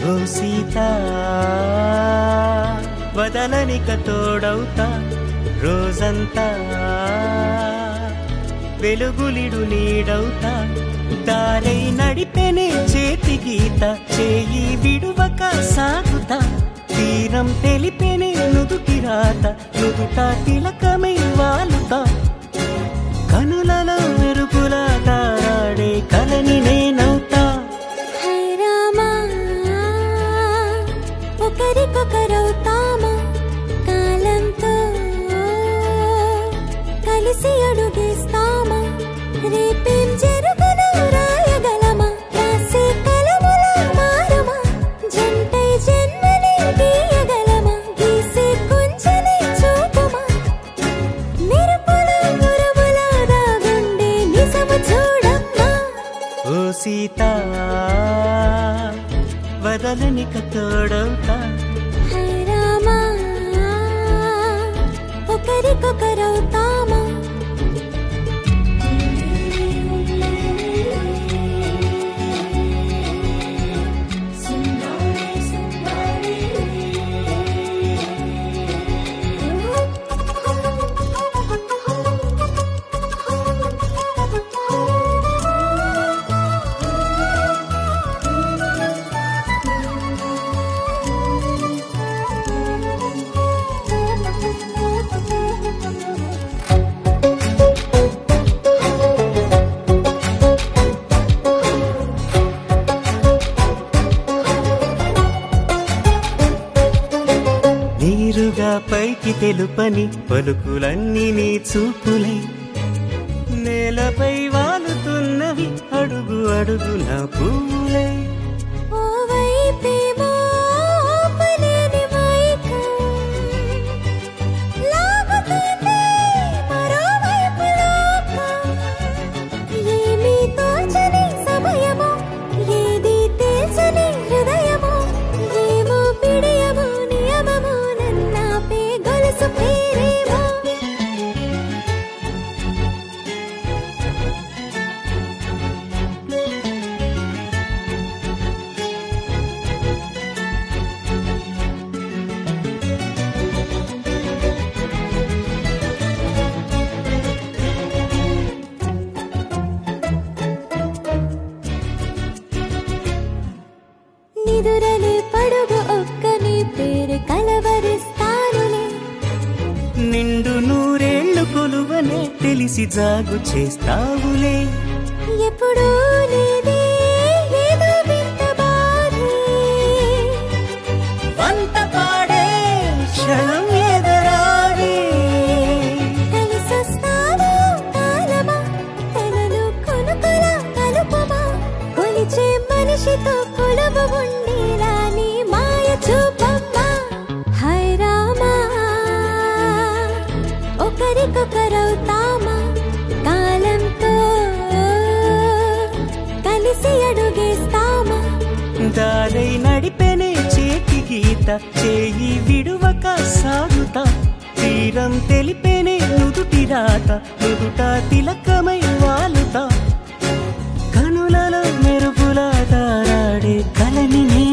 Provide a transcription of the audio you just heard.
ఓ సీత వదలనిక తోడవుతా రోజంతా వెలుగులిడు నీడవుతా దారై నడిపెనే చేతి గీత చేయి విడువక సాగుతా తీరం తెలిపెనే నుదుటి రాత నుదుట తిలకమై వాలుతా కనులలో మెరుపులా తారాడే కలని నేనవుతా ఒకరికొకరవుతామా కాలంతో కలిసి అడుగేస్తామా రేపేం జరుగునో రాయగలమా రాసే కలములా మారమా జంటై జన్మని గీయగలమా గీసే కొంచెనే చూపుమా మెరుపుల మురముల దాగుండే నిజము చూడమ్మా ఓ సీత వదలనిక తోడవుతా ఒకరికొకరవుతామా నీరుగా పైకి తెలుపని పలుకులన్నీ నీ చూపులై నేలపై వాలుతున్నవి అడుగు అడుగున పువ్వులై నిదురలే పడుగు ఒక్కని పేరు కలవరిస్తానులే నిండు నూరేళ్లు కొలువనే తెలిసి జాగు చేస్తావులే ఎప్పుడూ లేదే ఏదో వింత బాధే వంత పాడే క్షణం ఎదరాడే కలిసొస్తావా కాలమా తనలు కొనుకొల కలుపమా కొలిచే మనిషితో కొలువు ఉండేలా నీ మాయ చూపమ్మా హై రామా ఒకరికొకరవుతామా కాలంతో కలిసి అడుగేస్తామా దారై నడిపెనే చేతి గీత చేయి విడువక సాగుతా తీరం తెలిపెనే నుదుటి రాత నుదుట తిలకమై వాలుతా కనులలో మెరుపులా తారాడే కలని